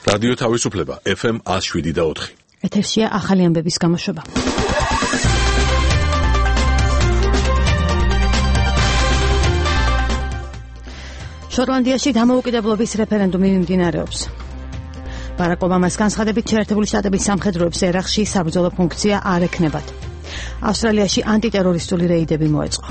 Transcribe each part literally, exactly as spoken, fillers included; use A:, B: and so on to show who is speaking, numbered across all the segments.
A: რადიო თავისუფლება ეფ ემ one oh seven და four.
B: ეთერშია ახალი ამბების გამოშვება. შოტლანდიაში დამოუკიდებლობის რეფერენდუმი მიმდინარეობს. ბარაკ ობამას განცხადებით შეერთებული შტატების სამხედროებს ერაყში საბრძოლო ფუნქცია არ ექნებათ. ავსტრალიაში ანტიტერორისტული რეიდები მოეწყო.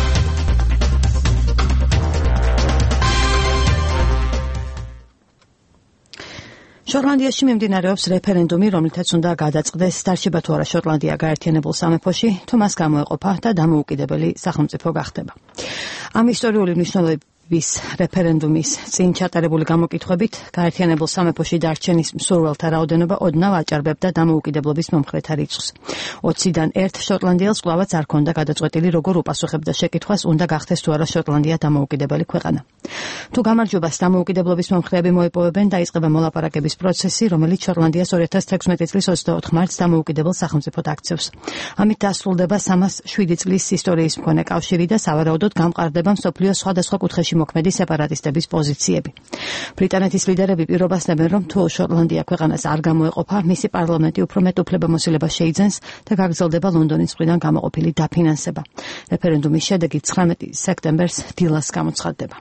B: შოტლანდიაში მიმდინარეობს რეფერენდუმი, რომლითაც უნდა გადაწყდეს დარჩება თუ არა შოტლანდია გაერთიანებულ სამეფოში, თუ მას გამოეყოფა და დამოუკიდებელი სახელმწიფო გახდება. ამ ისტორიული მნიშვნელობის რეფერენდუმის წინ ჩატარებული გამოკითხვებით გაერთიანებულ სამეფოში დარჩენის მსურველთა რაოდენობა ოდნავ აჭარბებდა დამოუკიდებლობის მომხრეთა რიცხვს. ოციდან ერთ შოტლანდიელს კვლავაც არ ქონდა გადაწყვეტილი, როგორ უპასუხებდა შეკითხვას, უნდა გახდეს თუ არა შოტლანდია დამოუკიდებელი ქვეყანა. თუ გამარჯვებას დამოუკიდებლობის მომხრეები მოიპოვებენ, დაიწყება მოლაპარაკების პროცესი, რომელიც შოტლანდიას two thousand sixteen წლის twenty-fourth მარტს დამოუკიდებელ სახელმწიფოდ აქცევს. ამით დასრულდება three hundred seven წლის ისტორიის მქონე კავშირი და სავარაუდოდ გამყარდება მსოფლიოს სხვადასხვა კუთხეში მოქმედი სეპარატისტების პოზიციები. ბრიტანეთის ლიდერები პირობას დებენ, რომ თუ შოტლანდია ქვეყანას არ გამოეყოფა, მისი პარლამენტი უფრო მეტ უფლებამოსილებას შეიძენს და გაგრძელდება ლონდონის მხრიდან გამოყოფილი დაფინანსება. რეფერენდუმის შედეგი nineteen სექტემბერს დილას გამოცხადდება.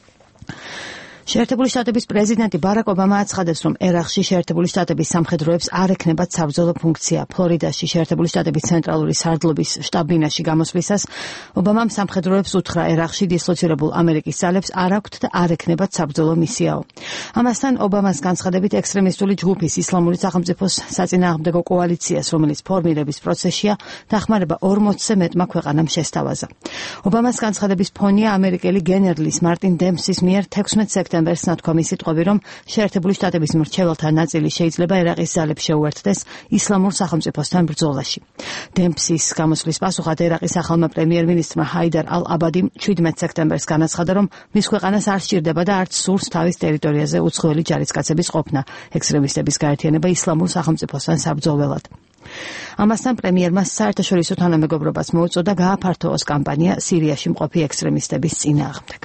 B: შეერთებული შტატების პრეზიდენტი ბარაკ ობამა აცხადებს, რომ ერაყში შეერთებული შტატების სამხედროებს არ ექნებათ საბრძოლო ფუნქცია. ფლორიდაში შეერთებული შტატების ცენტრალური სარდლობის შტაბ-ბინაში გამოსვლისას ობამამ სამხედროებს უთხრა, ერაყში დისლოცირებულ ამერიკის ძალებს არ აქვთ და არ ექნებათ საბრძოლო მისიაო. ამასთან ობამას განცხადებით ექსტრემისტული ჯგუფის ისლამური სახელმწიფოს საწინააღმდეგო კოალიციას, რომელიც ფორმირების პროცესშია, დახმარება forty-ზე მეტმა ქვეყანამ შესთავაზა. ობამას განცხადების ფონია ამერიკელი გენერლის მარტინ დემპსის მიერ sixteen სექტემბერს ნათქვამი სიტყვები, რომ შეერთებული შტატების მრჩეველთა ნაწილი შეიძლება ერაყის ძალებს შეუერთდეს ისლამურ სახელმწიფოსთან ბრძოლაში. დემპსის გამოსვლის პასუხად ერაყის ახალმა პრემიერ-მინისტრმა ჰაიდარ ალ-აბადიმ seventeen სექტემბერს განაცხადა, რომ მის ქვეყანას არ სჭირდება და არც სურს თავის ტერიტორიაზე უცხოელი ჯარისკაცების ყოფნა, ექსტრემისტების გაერთიანება ისლამურ სახელმწიფოსთან საბრძოლველად. ამასთან პრემიერმა საერთაშორისო თანამეგობრობას მოუწოდა გააფართოვოს კამპანია სირიაში მყოფი ექსტრემისტების წინააღმდეგ.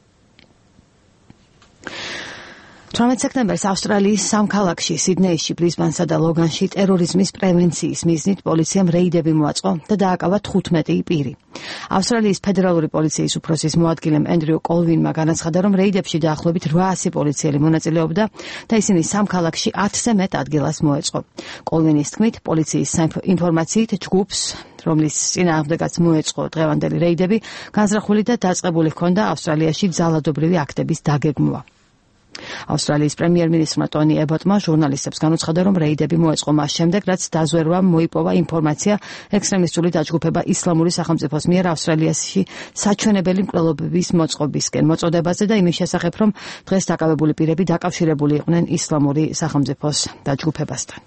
B: eighteen სექტემბერს ავსტრალიის სამ ქალაქში, სიდნეიში, ბრიზბანსა და ლოგანში ტერორიზმის პრევენციის მიზნით პოლიციამ რეიდები მოაწყო და დააკავა fifteen პირი. ავსტრალიის ფედერალური პოლიციის უფროსის მოადგილემ ენდრიუ კოლვინმა განაცხადა, რომ რეიდებში დაახლოებით eight hundred პოლიციელი მონაწილეობდა და ისინი სამ ქალაქში one-ზე მეტ ადგილას მოეწყო. კოლვინის თქმით, პოლიციის ინფორმაციით ჯგუფს, რომლის წინააღმდეგაც მოეწყო დღევანდელი რეიდები, განზრახული და დაწყებული ჰქონდა ავსტრალიაში ძალადობრივი აქტების დაგეგმვა. ავსტრალიის პრემიერ-მინისტრმა ტონი ებოტმა ჟურნალისტებს განუცხადა, რომ რეიდები მოეწყო მას შემდეგ, რაც დაზვერვამ მოიპოვა ინფორმაცია ექსტრემისტული დაჯგუფება ისლამური სახელმწიფოს მიერ ავსტრალიაში საჩვენებელი მკვლელობების მოწყობისკენ მოწოდებაზე და იმის შესახებ, რომ დღეს დაკავებული პირები დაკავშირებული იყვნენ ისლამური სახელმწიფოს დაჯგუფებასთან.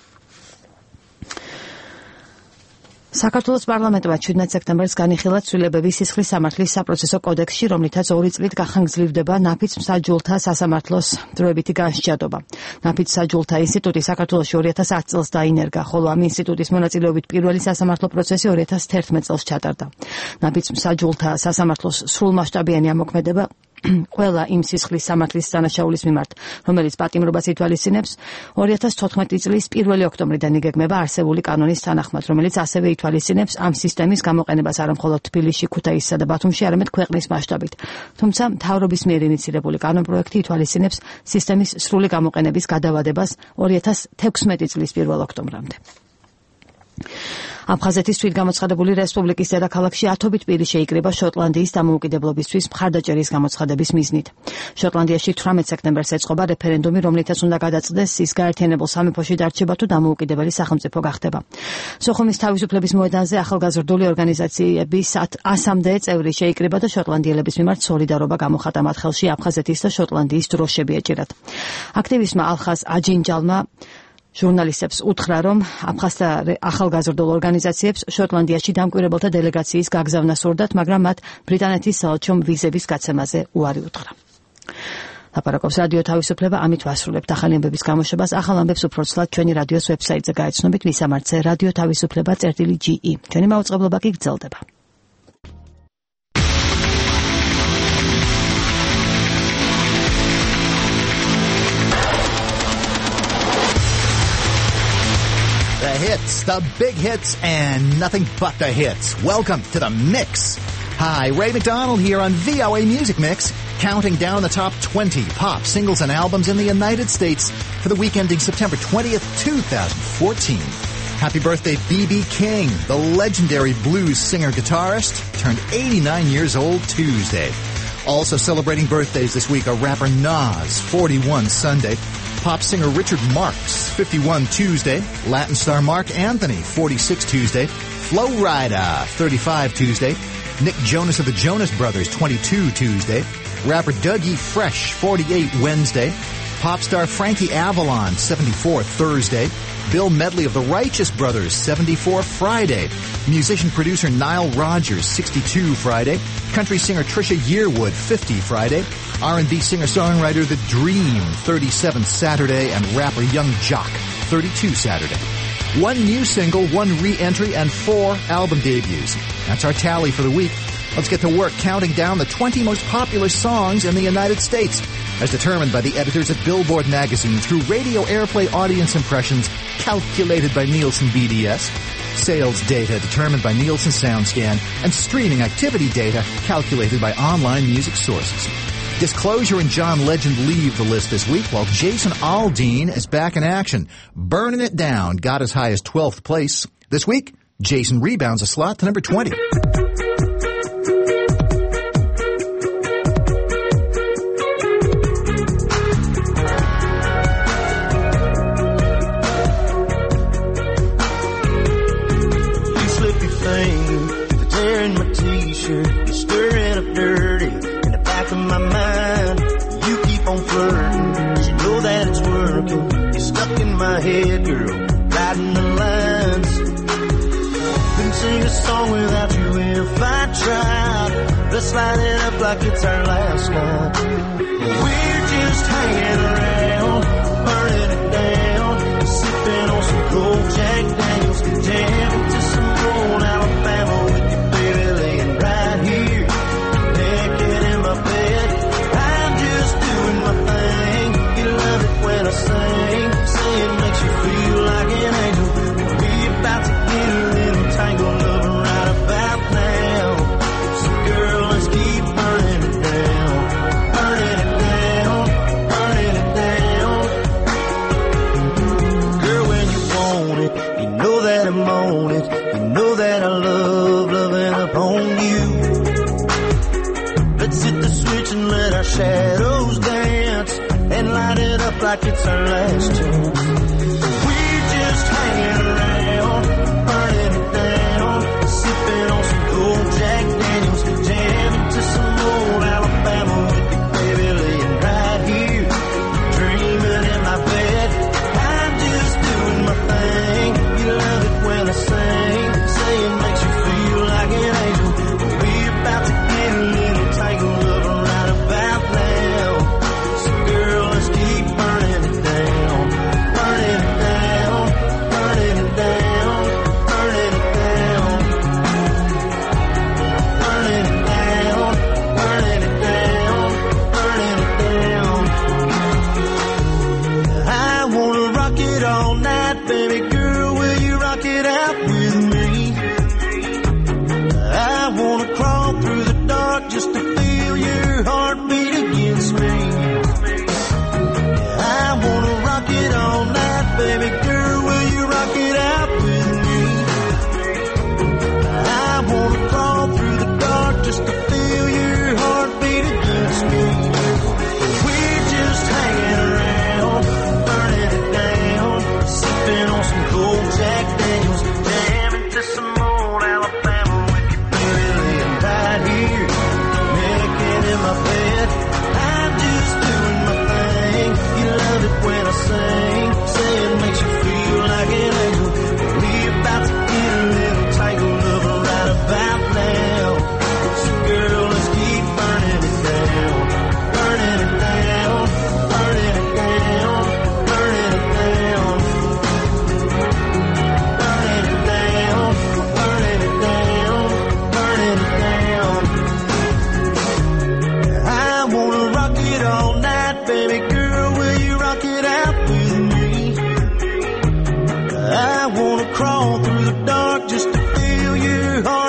B: საქართველოს პარლამენტმა seventeen სექტემბერს განიხილა ცვლილებები სისხლის სამართლის საპროცესო კოდექსში, რომლითაც ორი წლით გახანგრძლივდება ნაფიც მსაჯულთა სასამართლოს დროებითი განსჯადობა. ნაფიც მსაჯულთა ინსტიტუტი საქართველოში two thousand ten წელს დაინერგა, ხოლო ამ ინსტიტუტის მონაწილეობით პირველი სასამართლო პროცესი two thousand eleven წელს ჩატარდა. ნაფიც მსაჯულთა სასამართლოს სრულმასშტაბიანი ამოქმედება ყველა იმ სისხლის სამართლის დანაშაულის მიმართ, რომელიც პატიმრობას ითვალისწინებს, two thousand fourteen წლის პირველი ოქტომბრიდან იგეგმება არსებული კანონის თანახმად, რომელიც ასევე ითვალისწინებს ამ სისტემის გამოყენებას არა მხოლოდ თბილისში, ქუთაისსა და ბათუმში, არამედ ქვეყნის მასშტაბით. თუმცა მთავრობის მიერ ინიცირებული კანონპროექტი ითვალისწინებს სისტემის სრული გამოყენების გადავადებას two thousand sixteen წლის პირველ ოქტომბრამდე. აფხაზეთის თვითგამოცხადებული რესპუბლიკის დედაქალაქში ათობით პირი შეიკრიბა შოტლანდიის დამოუკიდებლობისთვის მხარდაჭერის გამოცხადების მიზნით. შოტლანდიაში eighteen სექტემბერს ეწყობა რეფერენდუმი, რომლითაც უნდა გადაწყდეს ის გაერთიანებულ სამეფოში დარჩება თუ დამოუკიდებელი სახელმწიფო გახდება. სოხუმის თავისუფლების მოედანზე ახალგაზრდული ორგანიზაციების one-მდე წევრი შეიკრიბა და შოტლანდიელების მიმართ სოლიდარობა გამოხატა მათ ხელში აფხაზეთის და შოტლანდიის დროშები ეჭირათ. აქტივისტმა ალხაზ აჯინჯალმა ჟურნალისტებს უთხრა, რომ აფხაზთა ახალგაზრდულ ორგანიზაციებს შოტლანდიაში დამკვირვებელთა დელეგაციის გაგზავნა სურდათ, მაგრამ მათ ბრიტანეთის საელჩომ ვიზების გაცემაზე უარი უთხრა. ლაპარაკობს რადიო თავისუფლება, ამით ვასრულებთ ახალი ამბების გამოშვებას. ახალ ამბებს უფრო ცვლად ჩვენი რადიოს ვებსაიტზე გაეცნობით, მისამართზე რადიო თავისუფლება წერტილი ჯი ი. ჩვენი მაუწყებლობა კი გრძელდება.
C: hits, the big hits, and nothing but the hits. Welcome to The Mix. Hi, Ray McDonald here on V O A Music Mix, counting down the top twenty pop singles and albums in the United States for the week ending September twentieth, two thousand fourteen. Happy birthday, B B King, the legendary blues singer-guitarist, turned eighty-nine years old Tuesday. Also celebrating birthdays this week are rapper Nas, forty-one Sunday, pop singer Richard Marx, fifty-one Tuesday, Latin star Mark Anthony, forty-six Tuesday, Flo Rida, thirty-five Tuesday, Nick Jonas of the Jonas Brothers, twenty-two Tuesday, rapper Dougie Fresh, forty-eight Wednesday, pop star Frankie Avalon, seventy-four Thursday, Bill Medley of the Righteous Brothers, seventy-four Friday, musician-producer Nile Rodgers, sixty-two Friday, country singer Trisha Yearwood, fifty Friday, R and B singer-songwriter The Dream, thirty-seven Saturday, and rapper Young Jock, thirty-two Saturday. One new single, one re-entry, and four album debuts. That's our tally for the week. Let's get to work counting down the twenty most popular songs in the United States, as determined by the editors at Billboard magazine through radio airplay audience impressions calculated by Nielsen B D S, sales data determined by Nielsen SoundScan, and streaming activity data calculated by online music sources. Disclosure and John Legend leave the list this week, while Jason Aldean is back in action. Burning It Down got as high as twelfth place. This week, Jason rebounds a slot to number twenty.
D: Head girl, riding the lines. Couldn't sing a song without you if I tried. Let's light it up like it's our last night. We're just hanging around, burning it down, sipping on some cold Jack Daniels, jamming to some old Alabama with you, baby, laying right here, naked in my bed. I'm just doing my thing. You love it when I sing. It makes you feel like an angel. We're about to get a little tangled up right about now. So girl, let's keep burning it down. Burning it down. Burning it down.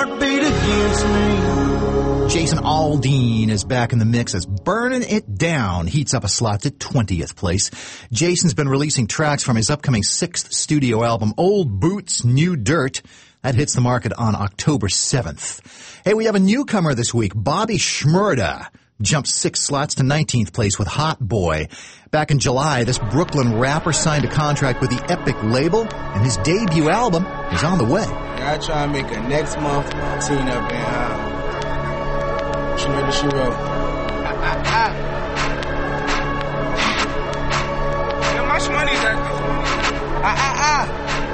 D: heart beat against me.
C: Jason Aldean is back in the mix as Burnin' It Down heats up a slot to twentieth place. Jason's been releasing tracks from his upcoming sixth studio album, Old Boots, New Dirt. That hits the market on October seventh. Hey, we have a newcomer this week, Bobby Shmurda. Jumped six slots to nineteenth place with Hot Boy. Back in July, this Brooklyn rapper signed a contract with the Epic label, and his debut album is on the way.
E: Yeah, I try to make a next month tune up in uh, Shmurda She Wrote. Ah, ah, ah. How much money is that? Ah, ah,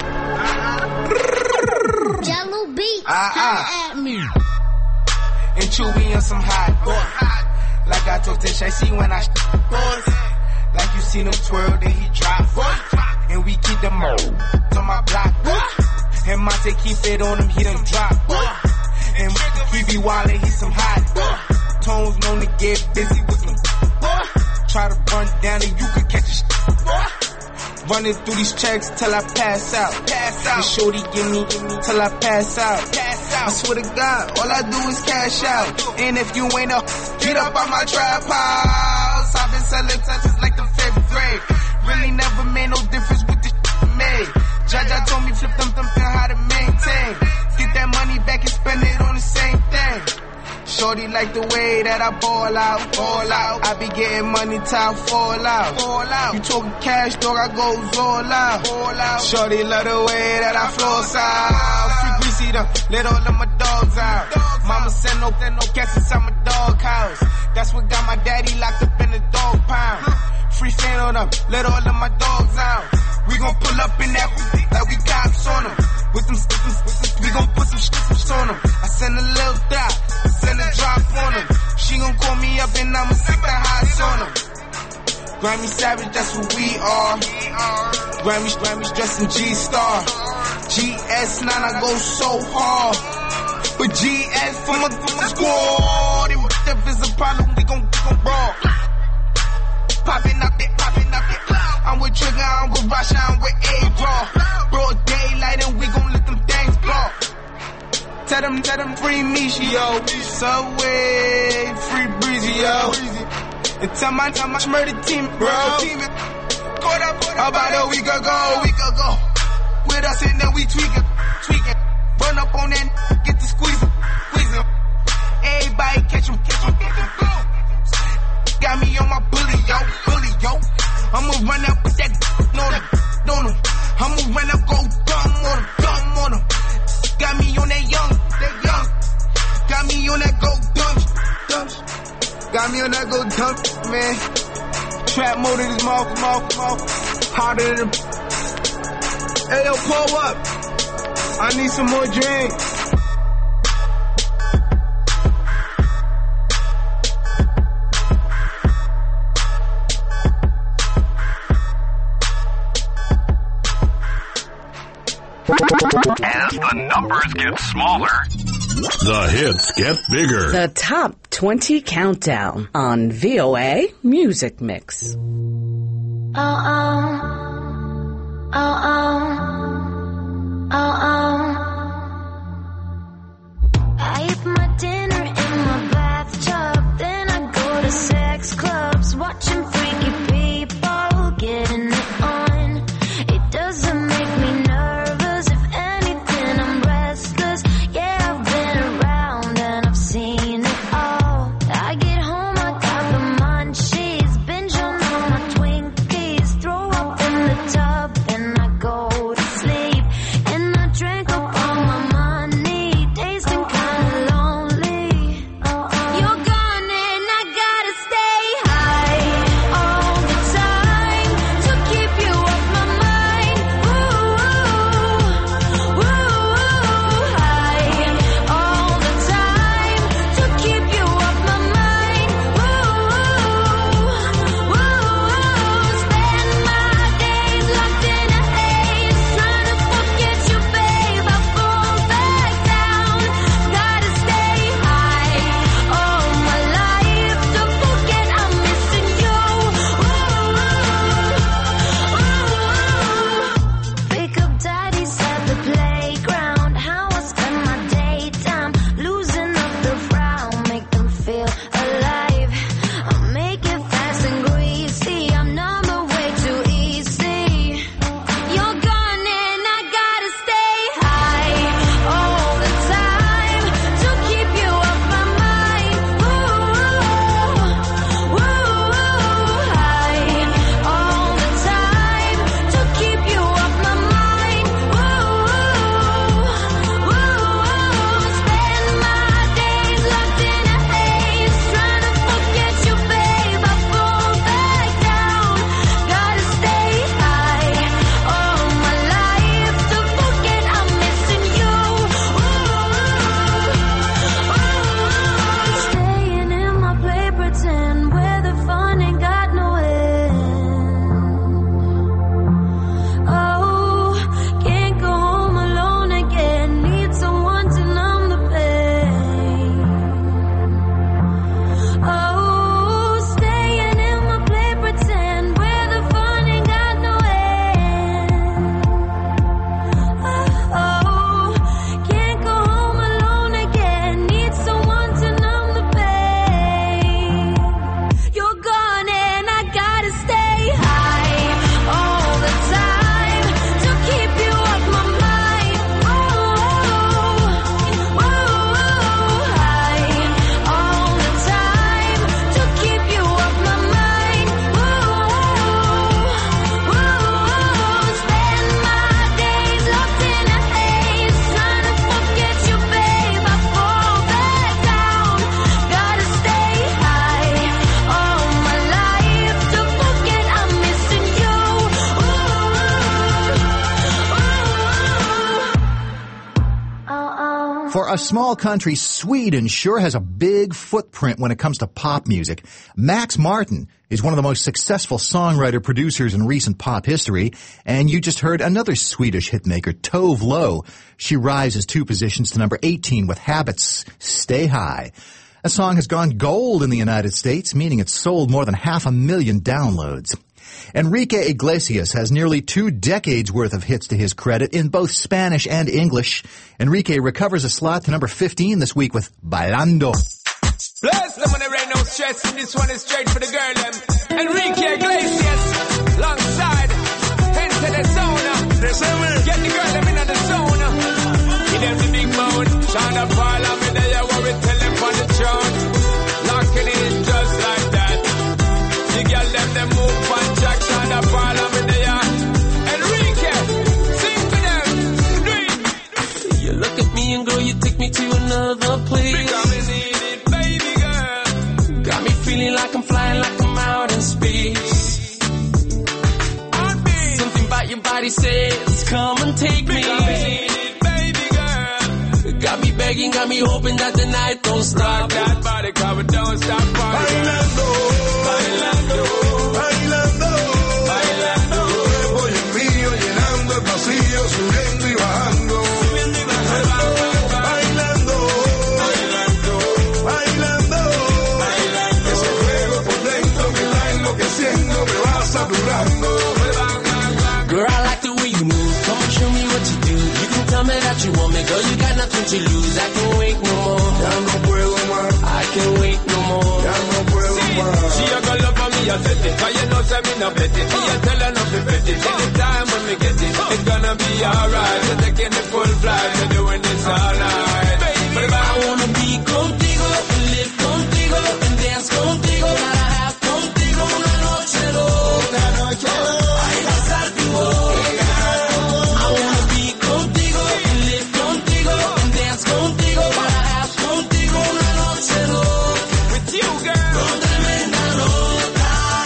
E: ah.
F: Jello beats,
E: ah, ah.
F: at me.
E: And Chewy and some hot boy. Like I talk to Shicey when I sh- boys. Like you seen him twirl, then he drop. And we keep them all on my block. And Monte keep it on him, he done drop. And he be wildin', he some hot. Tones known to get busy with me. Try to run down and you could catch a sh- Running through these checks till I pass out. Pass out. And shorty give me, give me till I pass out. Pass out. I swear to God, all I do is cash out. And if you ain't up, get up on my trap house. I've been selling touches like the fifth grade. Really never made no difference with the shit made. Jaja told me flip them, them, how to maintain. Get that money back and spend it on the same thing. Shorty like the way that I ball out, ball out. I be getting money till I fall out, fall out. You talking cash, dog, I goes all out, all out. Shorty love the way that I floss out. Free greasy them, let all of my dogs out. Mama send no, send no cats inside my dog house. That's what got my daddy locked up in the dog pound. Free fan on them, let all of my dogs out. We gon' pull up in that like we cops on them. With them, with them, with them we gon' put some shit on them. I send a little dot, send a drop on them. She gon' call me up and I'ma stick the highs on them. Grammy Savage, that's what we are. Grammys, Grammys dressed in G-Star. G S nine, I go so hard. But G S for my, for my squad. And if it's a problem, we gon' we gon' brawl. Poppin' up it, poppin' up it. I'm with Trigger, I'm with Rasha, I'm with A-Draw. Broad daylight and we gon' let them things blow. Tell them, tell them free Misha, yo. Subway, free Breezy, yo. And tell my, tell my Shmurda team, bro. Caught up about a week ago, week ago. With us and then we tweaking, tweaking. Run up on that, get the squeezing, squeezing. Everybody catch him, catch him, catch him, go. Got me on my bully, yo, bully, yo. I'ma run up with that on him, on him. I'ma run up, go dumb on him, dumb on him. Got me on that young, that young. Got me on that go dumb, dumb. Got me on that go dumb, man. Trap mode in his mouth, mouth, mouth. Harder than. Hey, yo, pull up. I need some more drink.
G: As the numbers get smaller,
A: the hits get bigger.
H: The Top twenty Countdown on V O A Music Mix.
F: Oh, oh, oh, oh, oh, oh. I eat my dinner in my bathtub, then I go to sex clubs, watching freaky people getting it on. It doesn't make me nervous, if anything I'm restless. Yeah, I've been around and I've seen it all. I get home, I got the munchies, binge on all my Twinkies, throw up in the tub, then I go to sleep, and I drink up all
C: a small country, Sweden sure has a big footprint when it comes to pop music. Max Martin is one of the most successful songwriter-producers in recent pop history, and you just heard another Swedish hitmaker, Tove Lo. She rises two positions to number eighteen with Habit's Stay High. A song has gone gold in the United States, meaning it's sold more than half a million downloads. Enrique Iglesias has nearly two decades worth of hits to his credit in both Spanish and English. Enrique recovers a slot to number fifteen this week with Bailando.
E: Bless them when there ain't no stress, and this one is straight for the girl, them. Enrique Iglesias, alongside, into the zone. Get the girl, them in the zone. Give them the big moan. Shonda Paul, I'm in there, what we tell them on the throne. Locking in just like that. The girl, them, them move on track. Shonda Paul, I'm in there. Enrique, sing to them. Do it.
I: You look at me and girl, you take me to another place.
E: Because we need it, baby girl.
I: Got me feeling like I'm flying, like I'm out in space. Something about your body says, come and take me.
E: Because we need it, baby girl.
I: Got me begging, got me hoping that the night don't stop.
E: Rock that body, cause we don't stop partying.
J: Bailando,
E: Bailando,
J: bailando,
E: bailando.
J: cuerpo y el mío llenando el vacío, subiendo y bajando.
E: Subiendo y bajando.
J: Bailando,
E: Bailando,
J: bailando,
E: bailando.
J: ese juego por dentro me va enloqueciendo, me va saturando.
I: Girl, I like the way you move. Come and show me what you do. You can tell me that you want me. Girl, you got nothing to lose. I can't wait no more.
J: Ya no puedo más,
I: I can't wait no more.
J: ya no puedo más.
E: She a go love for me, I said it. Cause you know, say me no bet it. Me a tell her not to bet it. Anytime when me get it, it's gonna be alright. We're taking the full flight, we're doing this all night. But if I
I: I wanna be contigo, and live contigo, and dance contigo, para have contigo una noche loca. Ay, pasar tu boca. I wanna be contigo, and live contigo, and dance contigo, para have contigo una noche loca.
E: with you, girl,
I: Con tremenda nota.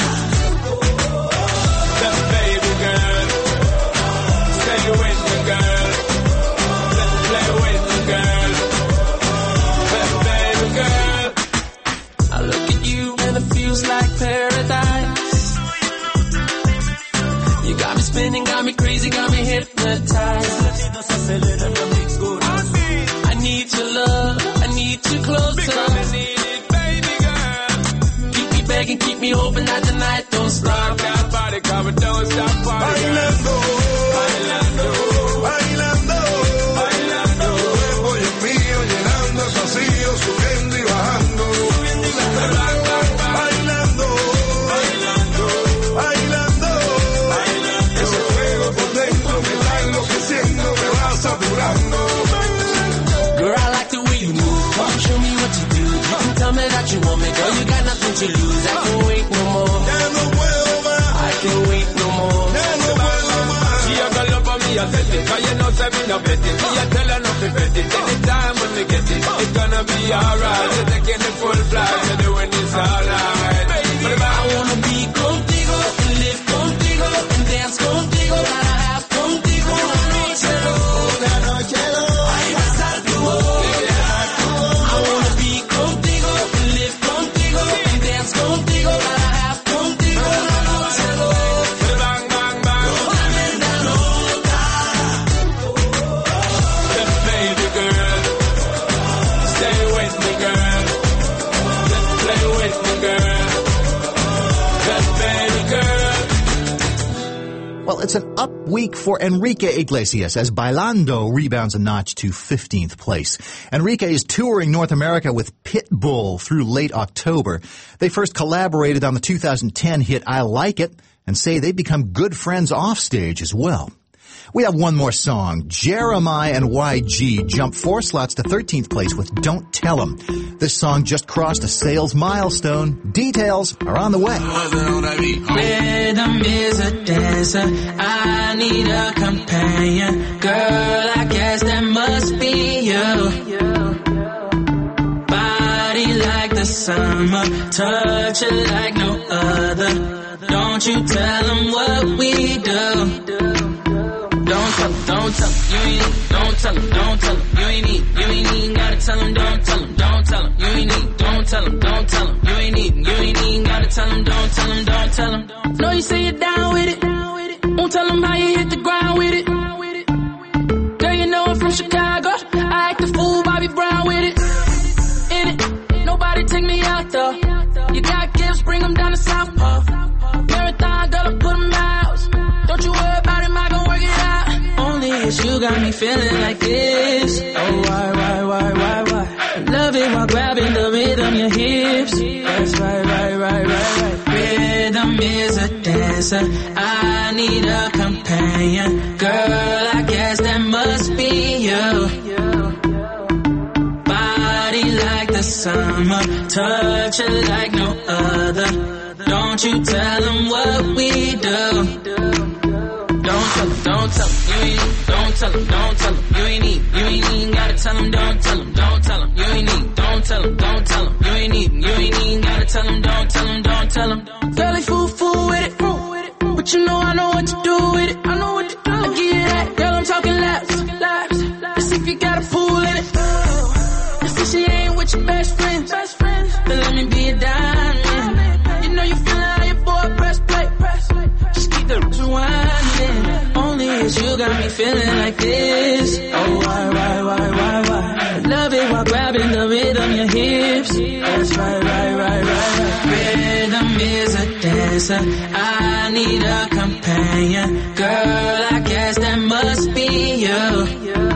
E: the baby girl, stay with me, girl. Let's play with me, girl. The baby girl.
I: I look at you and it feels like paradise. You got me spinning, got me crazy, got me hypnotized. I need your love, I need you
E: Because we
I: closer.
E: need it, baby girl.
I: Keep me begging, keep me hoping that the night don't stop.
E: Rock that body, cause we don't stop partying.
J: Bailando,
E: Bailando,
J: bailando,
E: bailando.
J: cuerpo y el mío llenando el vacío, subiendo y bajando. Bailando,
E: Bailando,
J: bailando,
E: bailando.
J: ese juego por dentro me va enloqueciendo, me va saturando.
I: Girl, I like the way you move. Come and show me what you do. You can tell me that you want me. Girl, you got nothing to lose. I can't wait no more.
J: Ya no puedo más,
I: I can't wait no more.
J: ya no puedo más.
E: She a go love for me, I said it. Cause you know, say me no bet it. Me a tell her not to bet it. Anytime when we get it, it's gonna be alright. We're taking the full flight, we're doing this all night. But if I
I: I wanna be contigo, and live contigo, and dance contigo, para have contigo una noche loca. Ay, pasar tu boca. I wanna be contigo, and live contigo, and dance contigo, para have contigo una noche loca.
E: bang, bang, bang.
I: Tremenda nota.
E: The baby girl, stay with me, girl. Let's play with me, girl. The baby girl.
C: Well, it's an up week for Enrique Iglesias as Bailando rebounds a notch to fifteenth place. Enrique is touring North America with Pitbull through late October. They first collaborated on the two thousand ten hit I Like It and say they've become good friends offstage as well. We have one more song. Jeremiah and Y G jump four slots to thirteenth place with Don't Tell 'Em. This song just crossed a sales milestone. Details are on the way.
K: Rhythm is a dancer. I need a companion. Girl, I guess that must be you. Body like the summer. Touch it like no other. Don't you tell them what we do. Don't tell 'em, don't tell 'em, you ain't need, don't tell 'em, don't tell 'em, you ain't need, you ain't even got tell him, don't tell him, don't tell him. You ain't need, don't tell him, don't tell him. You ain't even, you ain't even gotta tell him, don't tell him, don't tell him. Know you say you're down with it. Won't tell him how you hit the ground with it. Girl, you know I'm from Chicago. I act a fool, Bobby Brown with it. In it, nobody take me out though. You got gifts, bring them down to Southpaw. Marathon, girl, I put them out. Don't you worry about him, I gon' work it out. Only it's you got me feeling like this. Oh, why, why, why, why, why? Love it while grabbing the rhythm, your hips. That's right, right, right, right, right. Rhythm is a dancer. I need a companion. Girl, I guess that must be you. Body like the summer, touch it like no other. Don't you tell them what we do. Don't tell him, don't tell him, you ain't need, don't tell him, don't tell him, you ain't need, you ain't even gotta tell him, don't tell him, don't tell him, you ain't need, don't tell him, don't tell him, you ain't even, you ain't even gotta tell him, don't tell him, don't tell him. Girl, they fool, fool with it, but you know I know what to do with it, I know what to do, I give you that, girl, I'm talking laps, laps, let's see if you got a fool in it, let's see she ain't with your best friends, best friends, then let me be a diamond, you know you feeling how your boy press play, press play, just keep the rewinding. Only it's you got me feeling like this. Oh, why, why, why, why, why? Love it while grabbing the rhythm, your hips. That's right, right, right, right, right. Rhythm is a dancer. I need a companion. Girl, I guess that must be you.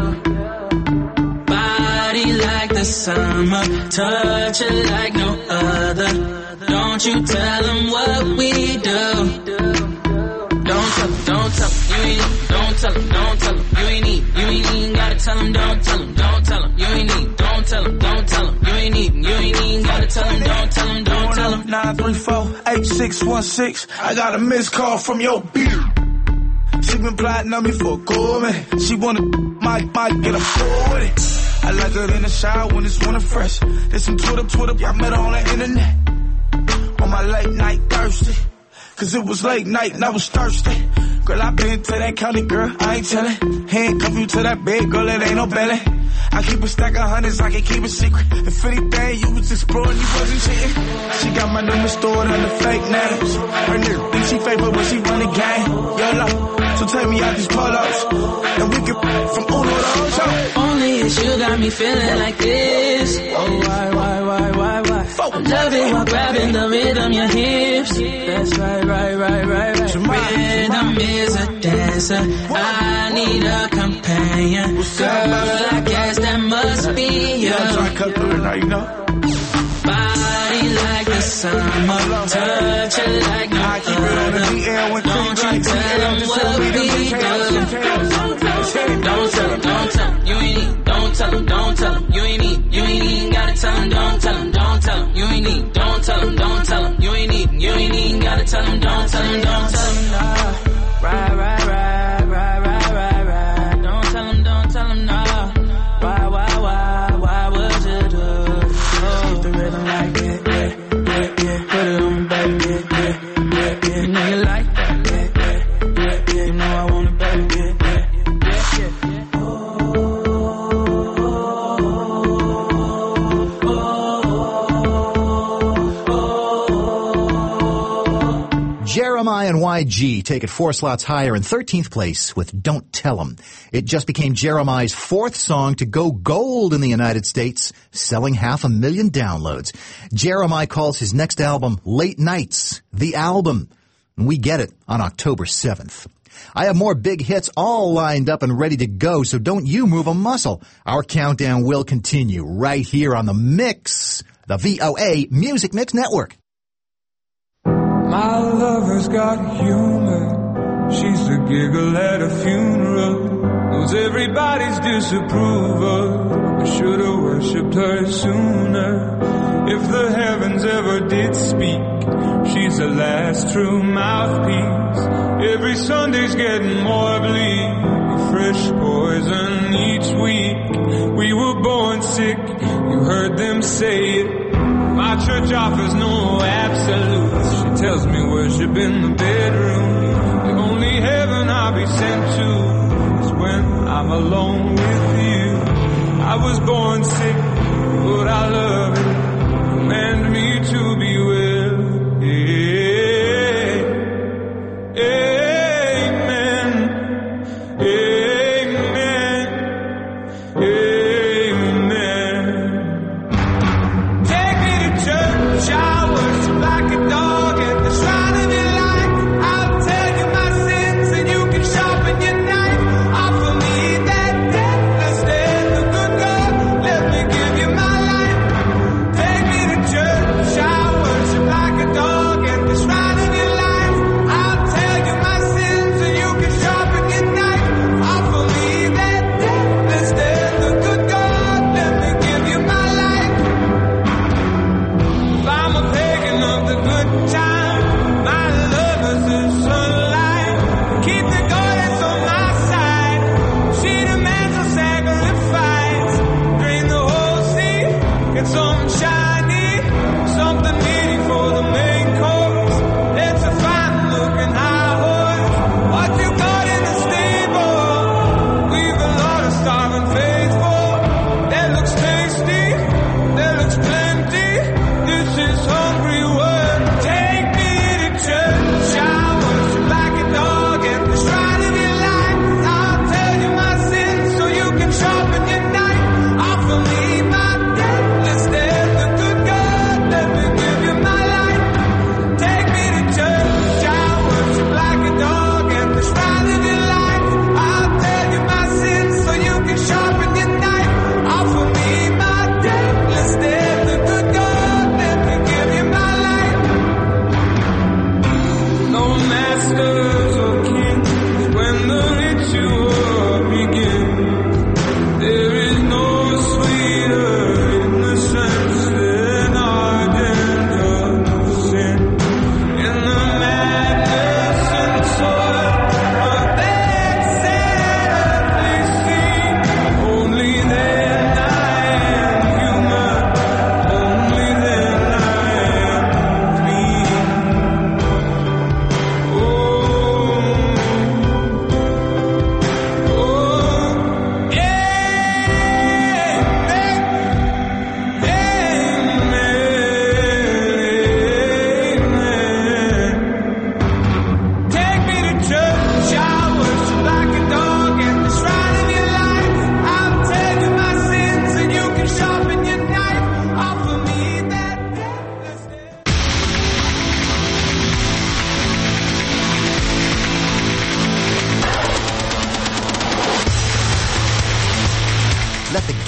K: Body like the summer, touch it like no other. Don't you tell them what we do. Don't tell him, don't tell him, you ain't need, don't tell him, don't tell him, you ain't need, you ain't even gotta tell him, don't tell him, don't tell him, you ain't need, don't tell him, don't tell him, you ain't even, you ain't even gotta tell him, don't tell him, don't tell him.
E: nine three four, eight six one six, I got a missed call from your beer. She been plotting on me for a cool minute. She wanna, might, might get a full with it. I like her in the shower when it's winter fresh. There's some Twitter, Twitter, I met her on the internet. On my late night thirsty. Cause it was late night and I was thirsty. Girl, I been to that county, girl, I ain't tellin'. Handcuff you to that bed, girl, it ain't no belly. I keep a stack of hundreds, I can keep it secret. If anything, you was exploring, you wasn't cheating. She got my number stored under fake names. Her nigga think she fake, but when she run the game, YOLO. So take me out these polos, and we can from Uno to Ocho.
K: Only it's you got me feeling like this. Oh, why, why, why, why, why? Love it while grabbing the rhythm, your hips. That's right, right, right, right, right. Rhythm is a dancer. I need a companion. Girl, I guess that must be you. Body like the summer, touch it like no other. Don't you tell them what we do. Don't tell them, don't tell them, you ain't need. Don't tell them, don't tell them, you ain't need. You ain't even gotta tell them, don't tell them, don't tell them, you ain't need. Don't tell them, don't tell them, you ain't need. You ain't even gotta tell them, don't tell them, don't tell them, nah. Right, right, right, right, right, right, right. Don't tell them, don't tell them, nah. Why, why, why, why would you do it? Keep the rhythm like that, yeah, yeah, yeah. Put it on me, baby, yeah, yeah, yeah, yeah. You know you like that, yeah, yeah, yeah, yeah. You know I want it, baby, yeah, yeah, yeah, yeah.
C: Jeremiah and Y G take it four slots higher in thirteenth place with Don't Tell 'Em. It just became Jeremiah's fourth song to go gold in the United States, selling half a million downloads. Jeremiah calls his next album Late Nights, the album. And we get it on October seventh. I have more big hits all lined up and ready to go, so don't you move a muscle. Our countdown will continue right here on The Mix, the V O A Music Mix Network.
L: My lover's got humor. She's the giggle at a funeral. Knows everybody's disapproval. I should've worshipped her sooner. If the heavens ever did speak, she's the last true mouthpiece. Every Sunday's getting more bleak. Fresh poison each week. We were born sick, you heard them say it. My church offers no absolutes. She tells me worship in the bedroom. The only heaven I'll be sent to is when I'm alone with you. I was born sick,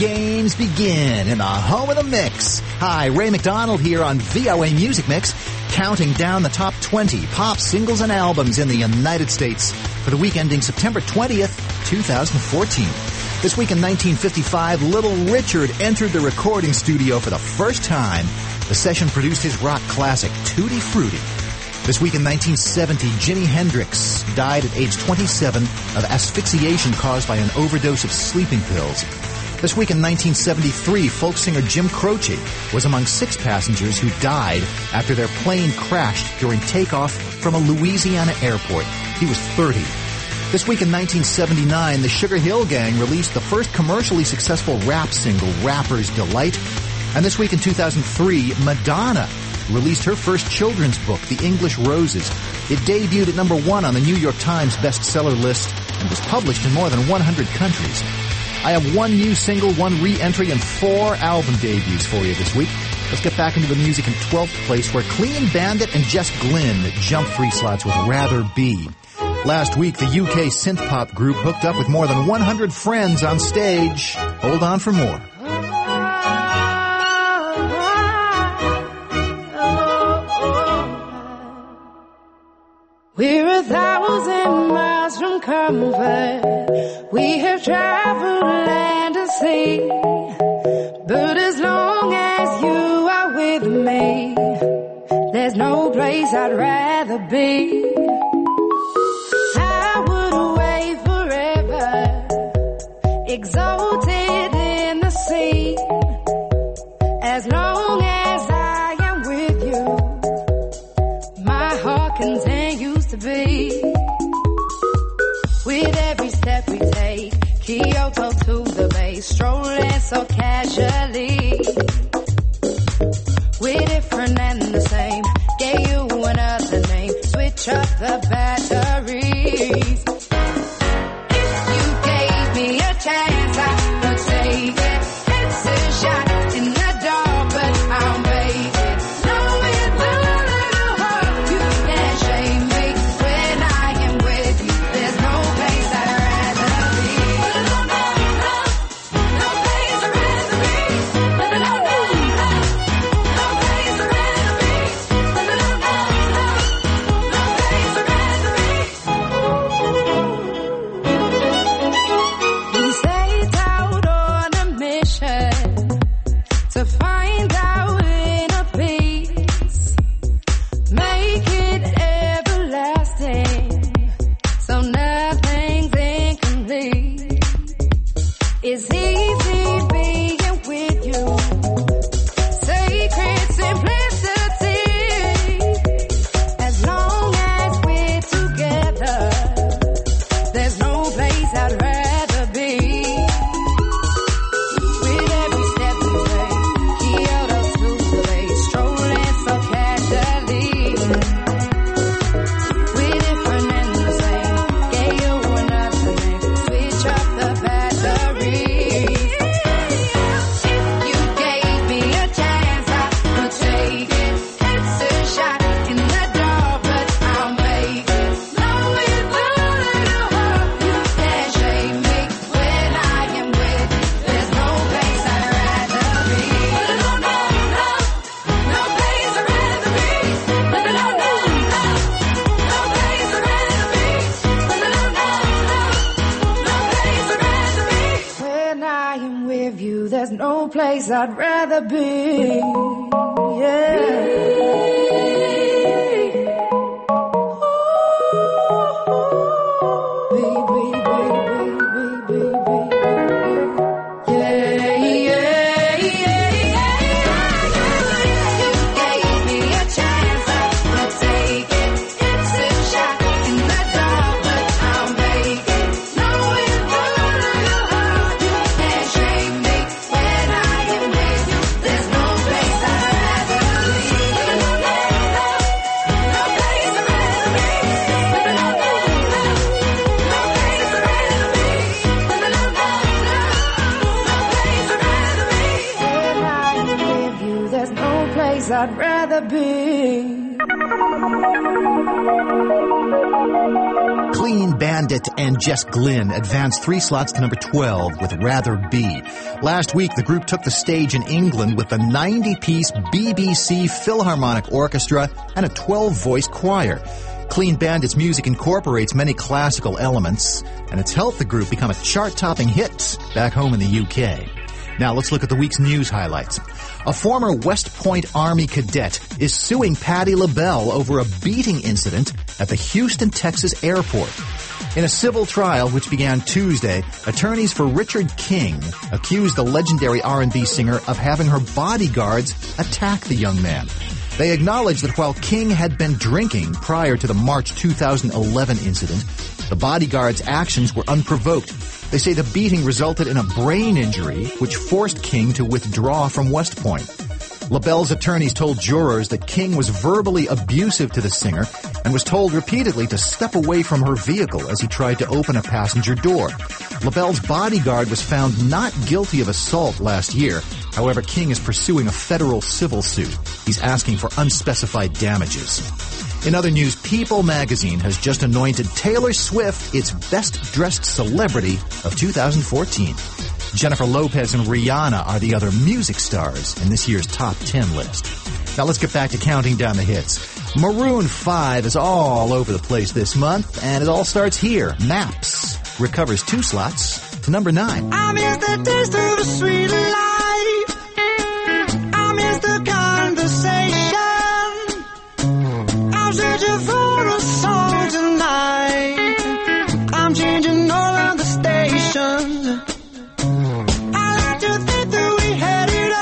C: games begin in the home of the mix. Hi, Ray McDonald here on V O A Music Mix, counting down the top twenty pop singles and albums in the United States for the week ending September twentieth, twenty fourteen. This week in nineteen fifty-five, Little Richard entered the recording studio for the first time. The session produced his rock classic, Tutti Frutti. This week in nineteen seventy, Jimi Hendrix died at age twenty-seven of asphyxiation caused by an overdose of sleeping pills. This week in nineteen seventy-three, folk singer Jim Croce was among six passengers who died after their plane crashed during takeoff from a Louisiana airport. He was thirty. This week in nineteen seventy-nine, the Sugar Hill Gang released the first commercially successful rap single, Rapper's Delight. And this week in two thousand three, Madonna released her first children's book, The English Roses. It debuted at number one on the New York Times bestseller list and was published in more than one hundred countries. I have one new single, one re-entry, and four album debuts for you this week. Let's get back into the music in twelfth place, where Clean Bandit and Jess Glynn jumped three slots with Rather Be. Last week, the U K synth-pop group hooked up with more than one hundred friends on stage. Hold on for more.
M: We're a thousand miles from comfort. We have traveled land and sea. But as long as you are with me, there's no place I'd rather be. I would away forever, exalted in the sea. As long as I am with you, my heart continues to beat. With every step we take, Kyoto to the bay, strolling so casually. We're different and the same, gave you another name, switch up the batteries. If you gave me a chance, I would take it. It's a shot in the dark, but I'll make it. Know with a little heart, you can't shame me. When I am with you, there's no place I'd rather be. No, no, no, no place I'd rather be. No, no, no, no, no place I'd rather be. No, no, no, no, no place I'd rather be. We set out on a mission to find our inner peace, make it everlasting, so nothing's incomplete. It's easy being with you, sacred simplicity. As long as we're together, there's no place I'd rather be. With every step we take, Kyoto to the bay, strolling so casually. We're different and the same, gave you another name, switch up the batteries. If you gave me a chance, I would take it. It's a shot in the dark, but I'll make it. Know with a little heart, you can't shame me. When I am with you, there's no place I'd rather be. No, no, no, no place I'd rather be. No, no, no, no, no place I'd rather be. No, no, no, no, no place I'd rather be. When I am with you, there's no place I'd rather be. I'd rather be.
C: Clean Bandit and Jess Glynn advanced three slots to number twelve with Rather Be. Last week, the group took the stage in England with a ninety-piece B B C Philharmonic Orchestra and a twelve-voice choir. Clean Bandit's music incorporates many classical elements, and it's helped the group become a chart-topping hit back home in the U K. Now let's look at the week's news highlights. A former West Point Army cadet is suing Patti LaBelle over a beating incident at the Houston, Texas airport. In a civil trial which began Tuesday, attorneys for Richard King accused the legendary R and B singer of having her bodyguards attack the young man. They acknowledged that while King had been drinking prior to the March two thousand eleven incident, the bodyguards' actions were unprovoked. They say the beating resulted in a brain injury, which forced King to withdraw from West Point. LaBelle's attorneys told jurors that King was verbally abusive to the singer and was told repeatedly to step away from her vehicle as he tried to open a passenger door. LaBelle's bodyguard was found not guilty of assault last year. However, King is pursuing a federal civil suit. He's asking for unspecified damages. In other news, People magazine has just anointed Taylor Swift its best-dressed celebrity of two thousand fourteen. Jennifer Lopez and Rihanna are the other music stars in this year's top ten list. Now let's get back to counting down the hits. Maroon five is all over the place this month, and it all starts here. Maps recovers two slots to number nine.
I: I miss the taste of a sweet life. I miss the conversation. I'm searching for a song tonight. I'm changing all of the stations. I like to think that we had it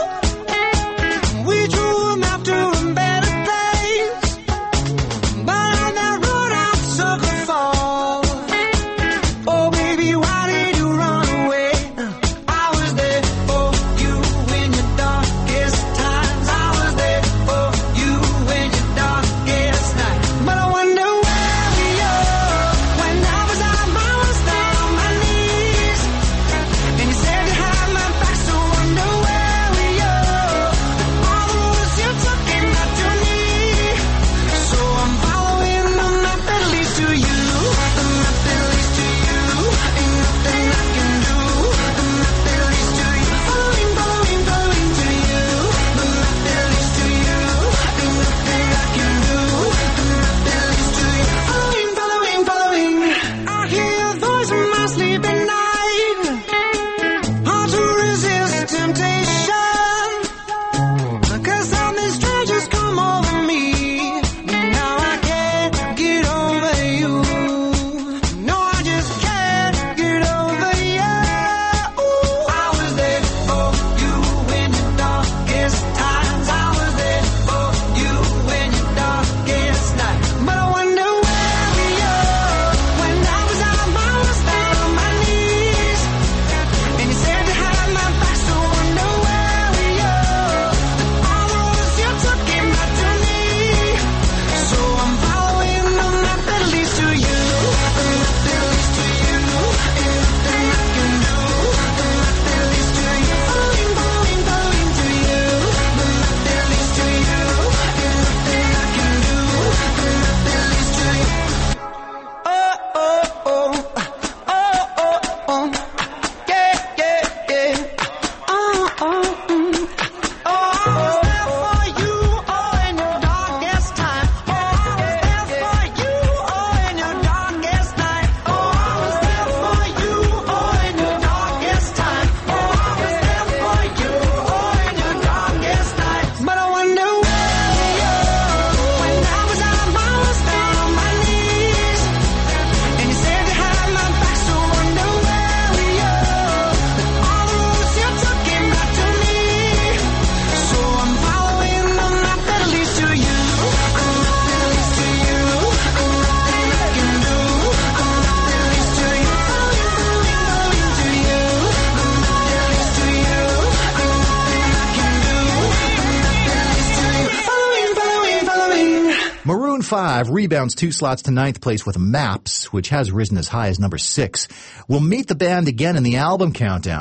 I: all. We drew a map to a better place. But on that road I took a fall. Oh baby, why did you run away? I was there for you in your darkest times. I was there for you in your darkest night. But I wonder where we are. When I was out, I was down on my knees. And you said you had my back, so I wonder where we are. All the roads you took ain't not to me. So I'm following the map that leads to you. The map that leads to you. Ain't nothing I can do. The map that leads to you. Following, following, following to you. The map that leads to you. Ain't nothing I can do. The map that leads to you. Following, following, following. I hear your voice in my sleep at night. Hard to resist temptation. Cause something strange has come over me. Now I can't get over you. No, I just can't get over you. I was there for you in your darkest times. I was there for you in your darkest night. But I wonder where we are. When I was out, I was down on my knees. And you said you had my back, so I wonder where we are. All the roads you took ain't back to me. So I'm following the map that leads to you. The map that leads to you. Ain't nothing I can do. The map that leads to you. Following, following, following to you. The map that leads to you. Ain't nothing I can do. The map that leads to you. Oh, oh, oh. Oh, oh, oh. Yeah, yeah, yeah. Oh, oh, mm. Oh, I was there for you, oh, in your darkest time. Oh, I was there for you, oh, in your darkest night. Oh, I was there for you, oh, in your darkest time. Oh, I was there for you, oh, in your darkest night. But I wonder where we are. When I was out, I was down on my knees. And you said you had my back, so I wonder where we are. All the roads you took ain't back to me. So I'm following the map that leads to you. The map that leads to you. Ain't nothing I can do. The map that leads to you. Following, following, following to you. The map that leads to you. Ain't nothing I can do. The map that leads to you. Following, following, following.
C: Maroon five rebounds two slots to ninth place with Maps, which has risen as high as number six. We'll meet the band again in the album countdown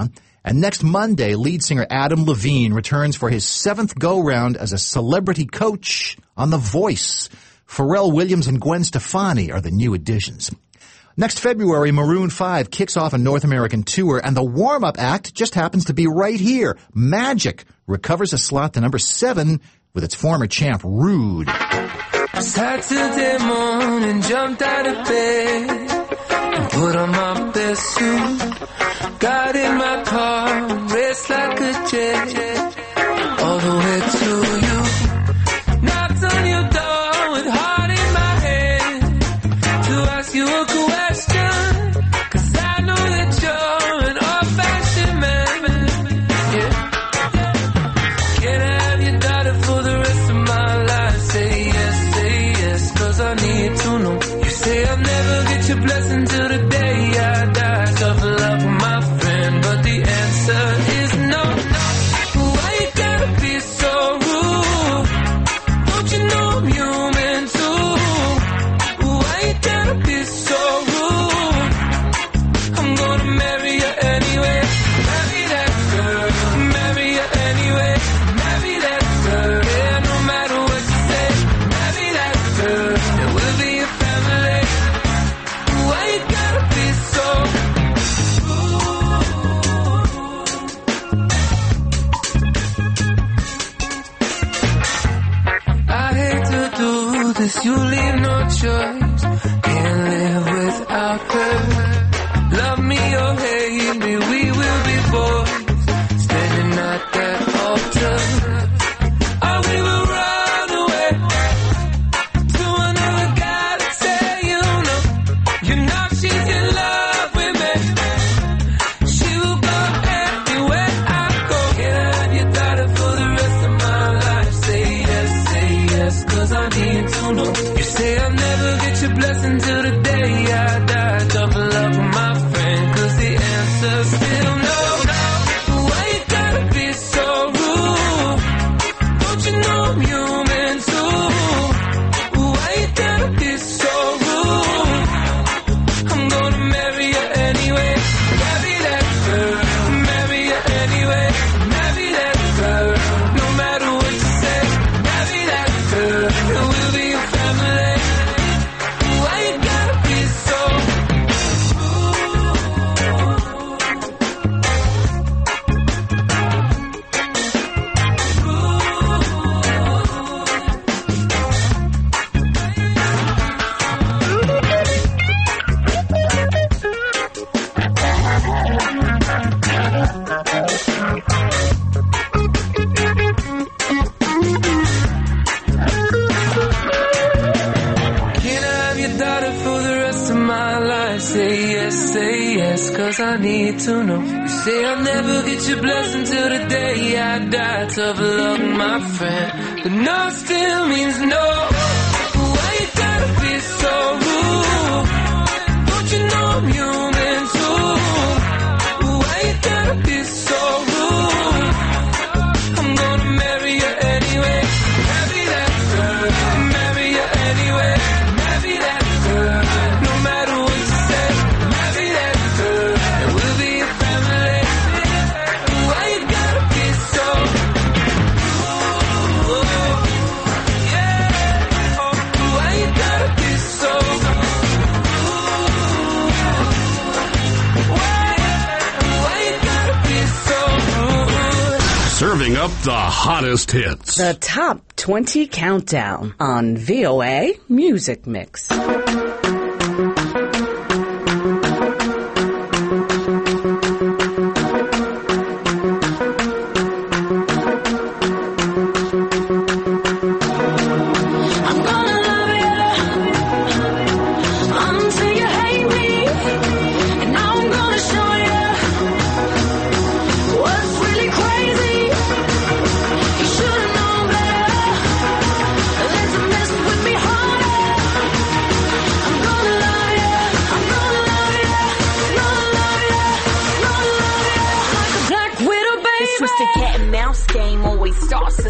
C: And next Monday, lead singer Adam Levine returns for his seventh go-round as a celebrity coach on The Voice. Pharrell Williams and Gwen Stefani are the new additions. Next February, Maroon five kicks off a North American tour, and the warm-up act just happens to be right here. Magic recovers a slot to number seven with its former champ, Rude.
I: Saturday morning, jumped out of bed and put on my best suit. Got in my car, raced like a jet all the way to you. Knocked on your door with heart in my head to ask you a question, 'cause I know that you're an old-fashioned man. Yeah. Can I have your daughter for the rest of my life? Say yes, say yes, 'cause I need to know. You say I'll never get your blessing till the day I die. Tough love with my friend, but the answer is no. Why you gotta be so rude? Don't you know I'm human too? Why you gotta be so rude? I'm gonna marry you anyway. Marry that girl. Marry you anyway. Marry that girl. Yeah, no matter what you say. Marry that girl. And we'll be a family. Why you gotta be so I hate to do this, you leave no choice. Can't live without her. Love me or hate me, we will be boys standing at that altar. Or we will run away to another guy that say you know. You know she's in love with me. She will go anywhere I go. Can I have your daughter for the rest of my life? Say yes, say yes, 'cause I need to know. You say I'll never get your blessing till the day I die. Tough love with my friend, 'cause the answer's still no. Why you gotta be so rude? Don't you know I'm human too? Why you gotta be so rude? I'm gonna marry you anyway. Marry that girl. Marry you anyway. Marry that girl. No matter what you say. Marry that girl. And we'll be a family. Why you gotta be so Can I have your daughter for the rest of my life? Say yes, say yes, 'cause I need to know. You say I'll never get your blessing till the day I die. Tough luck, my friend, but no still means no. Why you gotta be so rude? Don't you know I'm human too? Why you gotta be so rude? I'm gonna marry you anyway. Marry that girl. Marry you anyway. Marry that girl. No matter what you say. Marry that girl. And we'll be a family. Why you gotta be so rude? Yeah. Oh, why you gotta be so rude? Why? Why you gotta be so rude?
A: Serving up the hottest hits.
H: The Top twenty Countdown on V O A Music Mix.
F: I'm gonna love you until you hate me, and now I'm gonna show you what's really crazy. You should've known better than to mess with me harder. I'm gonna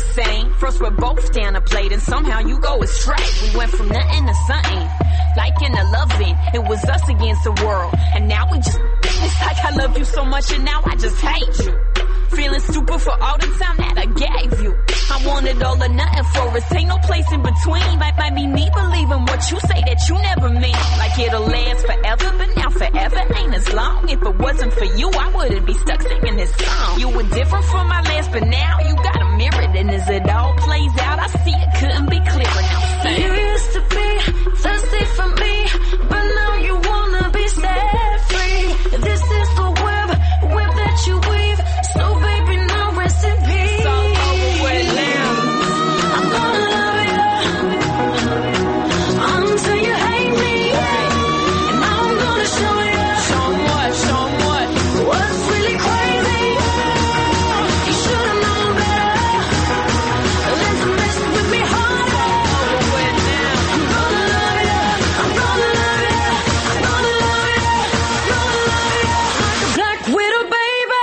N: same. First we're both down a plate and somehow you go astray. We went from nothing to something, like in a love scene. It was us against the world, and now we just, it's like I love you so much and now I just hate you. Feeling stupid for all the time that I gave you. I wanted all or nothing for us, ain't no place in between. Might, might be me believing what you say that you never mean. Like it'll last forever, but now forever ain't as long. If it wasn't for you, I wouldn't be stuck singing this song. You were different from my last, but now you got a mirror. And as it all plays out, I see it couldn't be clearer. Now say,
F: you used to be thirsty for me, but now you wanna be set free. This is the web, web that you weave. So baby, now rest in peace.
N: It's all over with now.
F: I'm gonna love you until you hate me, and now I'm gonna show you.
N: Show 'em what, show 'em what.
F: What's really crazy? You should've known better than to mess with me harder.
N: It's all over with now.
F: I'm gonna love you. I'm gonna love you. I'm gonna love you. I'm gonna love you like a black widow, baby.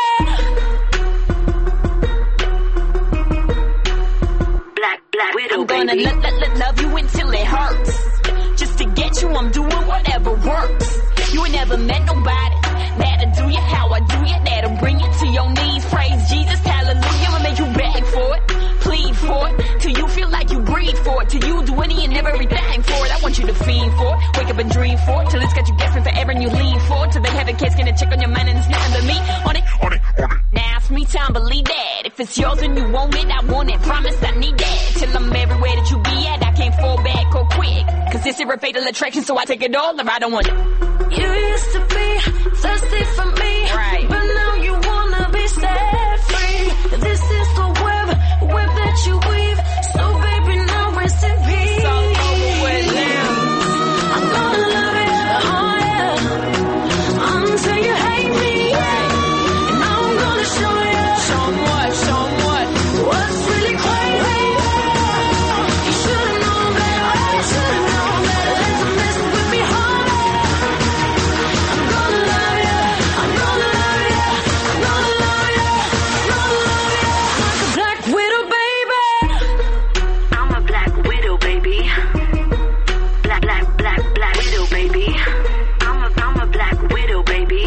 N: Black, black widow, I'm gonna lo- lo- lo- love you until it hurts. Just to get you, I'm doing whatever works. You ain't never met nobody that'll do you how I do you, that'll bring you to your knees. Praise Jesus, hallelujah, and make you beg for it, plead for it, till you feel like you breathe for it, till you do any and everything for it. I want you to fiend for it, wake up and dream for it, till it's got you guessing forever and you lean for it, till they have a case, gonna check on your mind and it's nothing but me on it, on it, on it. Now it's me time, believe that. If it's yours and you want it, I want it, promise I need that. Till I'm everywhere that you be at, I can't fall back or quick, cause this is a fatal attraction, so I take it all or I don't want it.
F: You used to be thirsty for me,
N: right,
F: but now you wanna be set free. This is the web, web that you weave. So baby, now rest in peace.
N: It's all over with now.
F: I'm gonna love you, oh yeah, until you hate me, yeah. And now I'm gonna show you.
N: Show 'em what, show 'em what.
F: What's really crazy? You should've known better. You should've known better than to mess with me harder. I'm gonna love you. I'm gonna love you. I'm gonna love you. I'm gonna love you like a black widow, baby.
N: I'm a black widow, baby. Black, black, black, black widow, baby. I'm a, I'm a black widow, baby.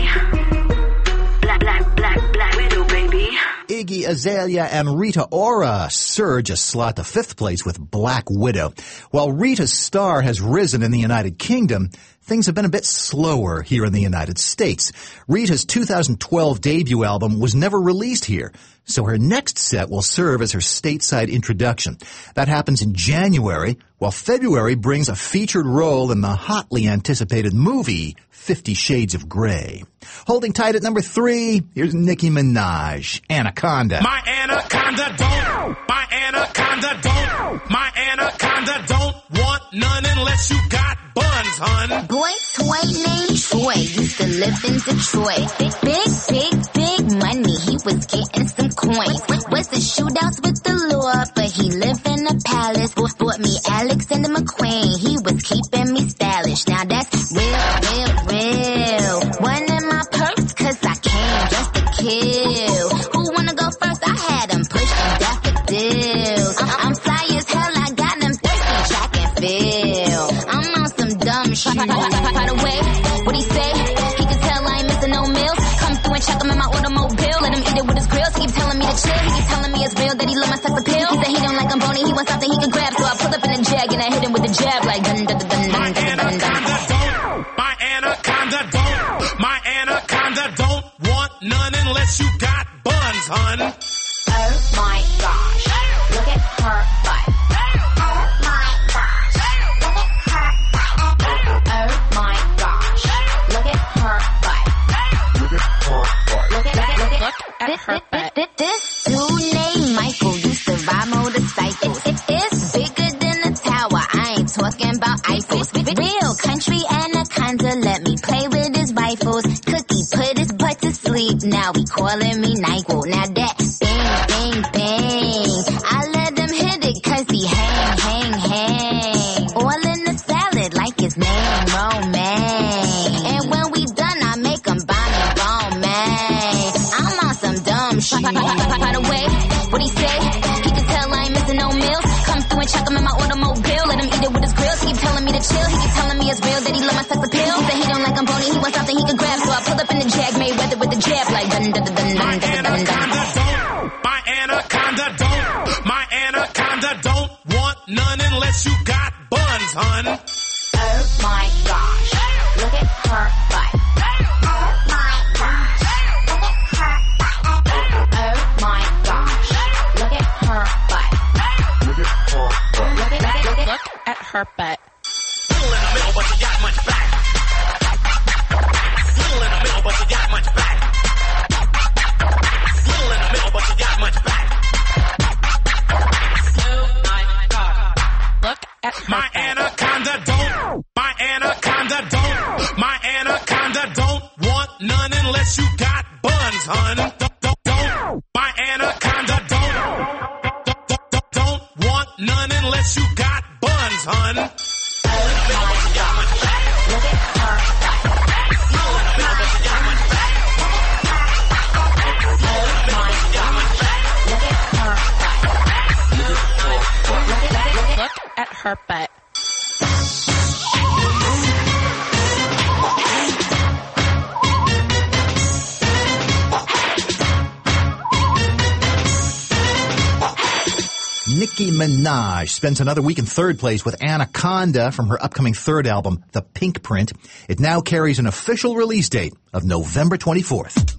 N: Black, black, black, black widow, baby.
C: Iggy Azalea and Rita Ora surge a slot to fifth place with Black Widow. While Rita's star has risen in the United Kingdom, things have been a bit slower here in the United States. Rita's two thousand twelve debut album was never released here, so her next set will serve as her stateside introduction. That happens in January, while February brings a featured role in the hotly anticipated movie Fifty Shades of Grey. Holding tight at number three, here's Nicki Minaj, Anaconda.
J: My anaconda don't, my anaconda don't, my anaconda don't want none unless you got buns, hun.
O: Boy toy named Troy used to live in Detroit. Big, big, big, big money. He was getting some coins. Was the shootouts with the law, but he lived in a palace. Bought me Alexander McQueen. He was keeping me stylish. Now that's real, real, real. One in my purse, cause I came just to kill. Who wanna go first? I had them pushing daffodils. I'm, I'm fly as hell. I got them thirsty track and field. I'm on some dumb shit. By the way, what he say? He can tell I ain't missing no meals. Come through and check him in my automobile. Let him eat it with his grills. He keep telling me to chill. He keep telling me it's real that he love my sex appeal. He said he don't like I'm bony. He wants something he can grab. So I pull up in a jag and I hit him with a jab like dun dun dun dun dun dun dun dun.
J: My anaconda don't, my anaconda don't want none unless you got buns, hun.
O: Oh my gosh, look at her butt. Oh my gosh, look at her butt. Oh my gosh, look at her butt. Look at her butt. Look at, look at, look at her butt. This dude named Michael used to ride motorcycles. It, it's bigger than a tower. I ain't talking about Eiffels. Real country anaconda let me play with his rifles. Cookie put his butt to sleep. Now he calling me NyQuil. Now that bang, bang, bang. I let him hit it cause he hang, hang, hang. All in the salad like his name, Romaine. And when we done, I make him buy me Romaine. I'm on some dumb shit. By the way, what he say? He can tell I'm wanna chuck him in my automobile. Let him eat it with his grills. He keep telling me to chill. He keep telling me it's real that he love my sex appeal. He said he don't like I'm bony. He wants something he can grab. So I pull up in the Jag, Mayweather with the jab like dun dun dun dun dun dun dun dun.
J: My anaconda don't, my anaconda don't want none unless you got buns, hun.
O: Oh my gosh, look at her butt. Oh my gosh, look at her butt. Oh my gosh, look at her butt. Look at her butt. Look at, look at, look at her butt.
J: Little in the middle, but you got much back. Little in the middle, but you got much back. Little in the middle, but you got much back.
K: Oh my God. Look at her
J: My anaconda don't, my anaconda don't, my anaconda don't want none unless you got buns, hun. Don't, don't, don't. My anaconda don't, don't, don't, don't, don't want none unless you got buns, hun.
K: Look at her butt.
C: Nicki Minaj spends another week in third place with Anaconda from her upcoming third album, The Pink Print. It now carries an official release date of November twenty-fourth.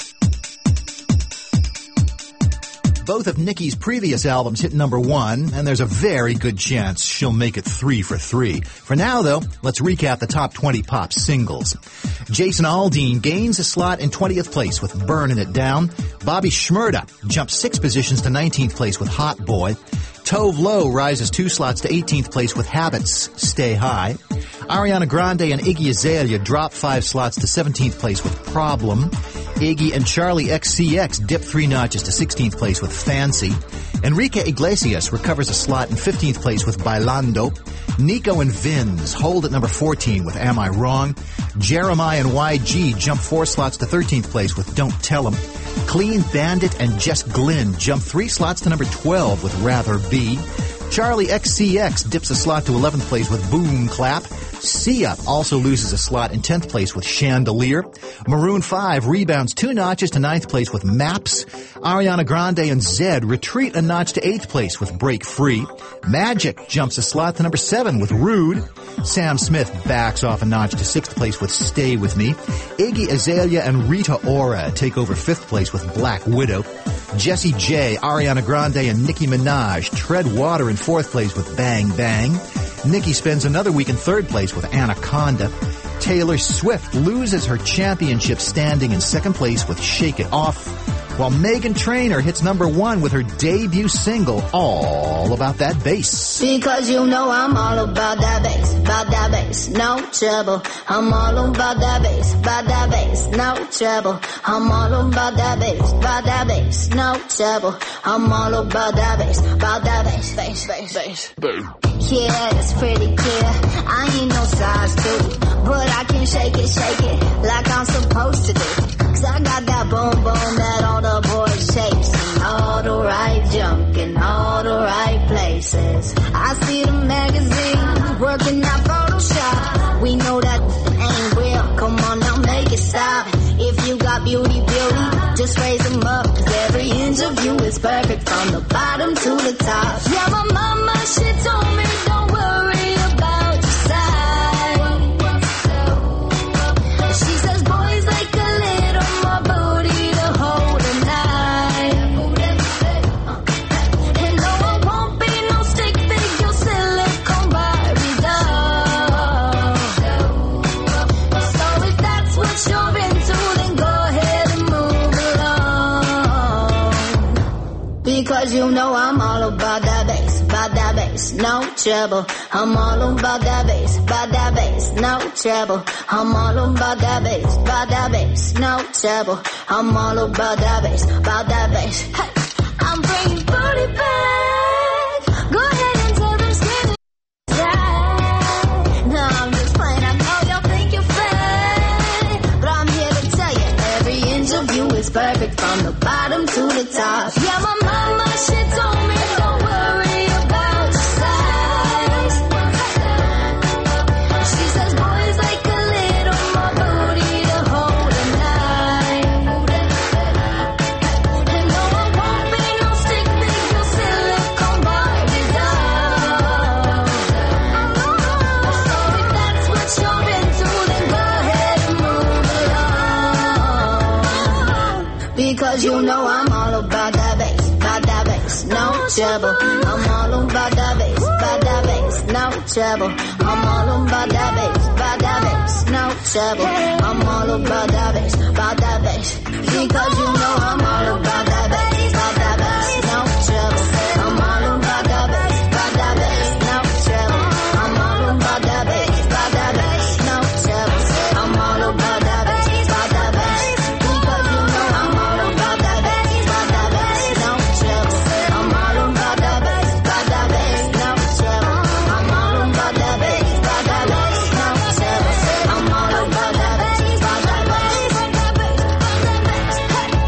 C: Both of Nicki's previous albums hit number one, and there's a very good chance she'll make it three for three. For now, though, let's recap the top twenty pop singles. Jason Aldean gains a slot in twentieth place with Burnin' It Down. Bobby Shmurda jumps six positions to nineteenth place with Hot Boy. Tove Lo rises two slots to eighteenth place with Habits, Stay High. Ariana Grande and Iggy Azalea drop five slots to seventeenth place with Problem. Iggy and Charlie X C X dip three notches to sixteenth place with Fancy. Enrique Iglesias recovers a slot in fifteenth place with Bailando. Nico and Vinz hold at number fourteen with Am I Wrong. Jeremiah and Y G jump four slots to thirteenth place with Don't Tell 'Em. Clean Bandit and Jess Glynn jump three slots to number twelve with Rather Be. Charlie X C X dips a slot to eleventh place with Boom Clap. Sia also loses a slot in tenth place with Chandelier. Maroon five rebounds two notches to ninth place with Maps. Ariana Grande and Zed retreat a notch to eighth place with Break Free. Magic jumps a slot to number seven with Rude. Sam Smith backs off a notch to sixth place with Stay With Me. Iggy Azalea and Rita Ora take over fifth place with Black Widow. Jessie J, Ariana Grande, and Nicki Minaj tread water in fourth place with Bang Bang. Nicki spends another week in third place with Anaconda. Taylor Swift loses her championship standing in second place with Shake It Off, while Meghan Trainor hits number one with her debut single, All About That Bass.
F: Because you know I'm all about that bass, about that bass, no trouble. I'm all about that bass, about that bass, no trouble. I'm all about that bass, about that bass, no trouble. I'm all about that bass, about that bass, bass, bass, bass. Yeah, it's pretty clear. I ain't no size two, but I can shake it, shake it like I'm supposed to do. Cause I got that boom boom that all the boys chase, and all the right junk in all the right places. I see the magazine working out Photoshop. We know that ain't real. Come on now, make it stop. If you got beauty, beauty, just raise them up. Cause every inch of you is perfect from the bottom to the top. Yeah, my mama, she told me don't worry about your size. She says boys like a little more booty to hold a knife. And no, I won't be no stick figure silicone Barbie doll. So if that's what you're into, then go ahead and move along. Because you know I'm all about that bass, about that bass, no trouble. I'm all about that bass, about that bass, no trouble. I'm all about that bass, about that bass, no trouble. I'm all about that bass, about that bass. Hey, I'm bringing booty back. Go ahead and tell them skinny side. No, I'm just playing. I know y'all think you're fat, but I'm here to tell you every inch of you is perfect from the bottom to the top. Yeah, my mama, she told me don't worry about your size.
O: Because you know I'm all about that bass, about that bass, no trouble. I'm all about that bass, about that bass, no trouble. I'm all about that bass, about that bass, no trouble. I'm all about that bass, about that bass. Because you know I'm all about that bass, about that bass, no trouble. I'm all about that bass, about that bass, no trouble. I'm all about that bass, about that bass, no trouble. I'm all about that bass, about that bass. Because you know I'm all about that bass, about that bass, no trouble. I'm all about that bass, about that bass, no trouble. I'm all about that bass, about that bass, no trouble. I'm all about that bass, about that bass, about that bass, about that bass.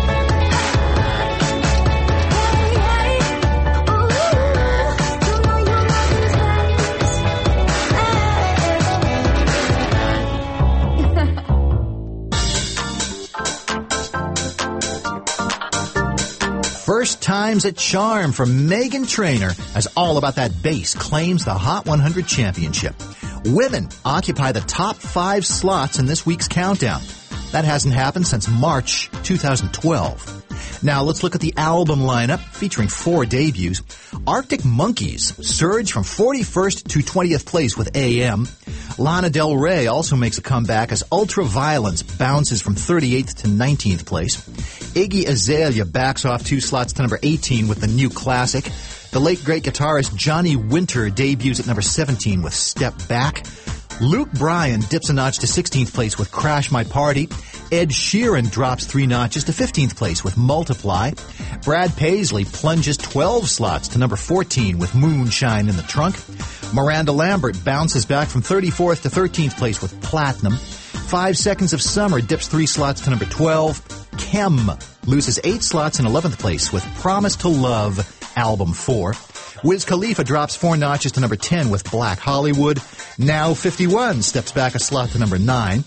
C: First Time's a Charm from Megan Trainor as All About That Bass claims the Hot one hundred Championship. Women occupy the top five slots in this week's countdown. That hasn't happened since March two thousand twelve. Now let's look at the album lineup featuring four debuts. Arctic Monkeys surge from forty-first to twentieth place with A M. Lana Del Rey also makes a comeback as Ultraviolence bounces from thirty-eighth to nineteenth place. Iggy Azalea backs off two slots to number eighteen with the new classic. The late great guitarist Johnny Winter debuts at number seventeen with Step Back. Luke Bryan dips a notch to sixteenth place with Crash My Party. Ed Sheeran drops three notches to fifteenth place with Multiply. Brad Paisley plunges twelve slots to number fourteen with Moonshine in the Trunk. Miranda Lambert bounces back from thirty-fourth to thirteenth place with Platinum. Five Seconds of Summer dips three slots to number twelve. Kem loses eight slots in eleventh place with Promise to Love, Album four. Wiz Khalifa drops four notches to number ten with Black Hollywood. Now fifty-one steps back a slot to number nine.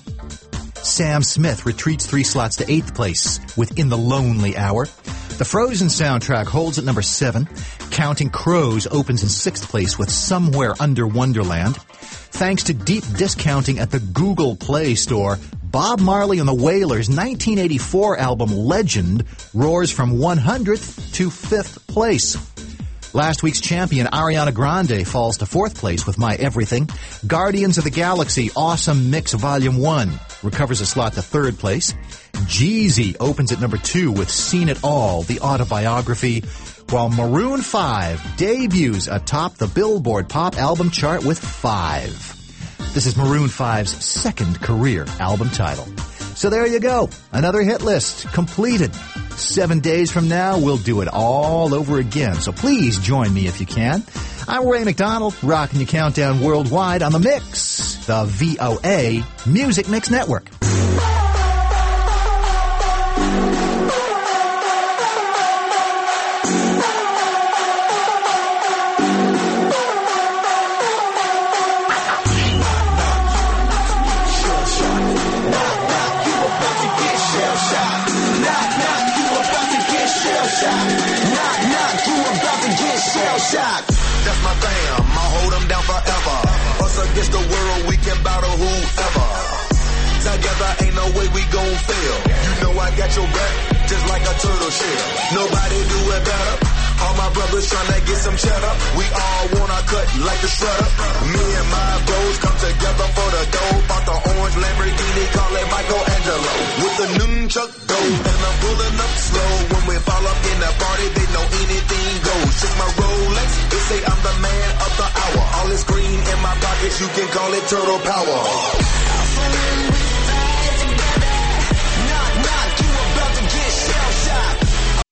C: Sam Smith retreats three slots to eighth place with In the Lonely Hour. The Frozen soundtrack holds at number seven. Counting Crows opens in sixth place with Somewhere Under Wonderland. Thanks to deep discounting at the Google Play Store, Bob Marley and the Wailers' nineteen eighty-four album Legend roars from one hundredth to fifth place. Last week's champion Ariana Grande falls to fourth place with My Everything. Guardians of the Galaxy Awesome Mix Volume one recovers a slot to third place. Jeezy opens at number two with Seen It All, the autobiography, while Maroon five debuts atop the Billboard Pop Album Chart with Five. This is Maroon five's second career album title. So there you go. Another hit list completed. Seven days from now, we'll do it all over again. So please join me if you can. I'm Ray McDonald, rocking your countdown worldwide on The Mix, the V O A Music Mix Network.
P: That's my fam, I'll hold them down forever. Us against the world, we can battle whoever. Together ain't no way we gon' fail. You know I got your back, just like a turtle shell. Nobody do it better. All my brothers tryna get some cheddar. We all wanna cut like the shredder. Me and my bros come together for the dough. Bought the orange Lamborghini, call it Michelangelo. With the nunchuck dough, and I'm pulling up slow. When we fall up in the party, they know anything goes. Just my Rolex, they say I'm the man of the hour. All this green in my pockets, you can call it turtle power. Knock, knock, you about to get shell-shocked.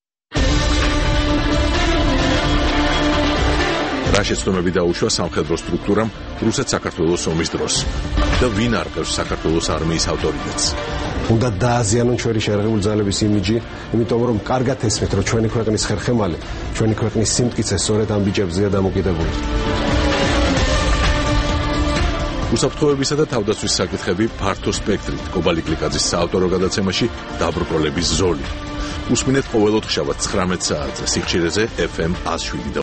Q: რა შეცდომები დაუშვა სამხედრო სტრუქტურამ რუსეთ-საქართველოს ომის დროს და ვინ არყევს საქართველოს არმიის ავტორიტეტს?
R: უნდა დააზიანონ ჩვენი შეერაღებული ძალების იმიჯი, იმიტომ რომ კარგად ესმით, რომ ჩვენი ქვეყნის ხერხემალი, ჩვენი ქვეყნის სიმტკიცე სწორედ ამ ბიჭებზეა დამოკიდებული.
Q: უსაფრთხოებისა და თავდაცვის საკითხები ფართო სპექტრით კობალი კლიკაძის საავტორო გადაცემაში დაბრკოლების ზოლი. უსმინეთ ყოველ ოთხშაბათს ცხრამეტ საათზე სიხშირეზე ეფ ემ one oh seven.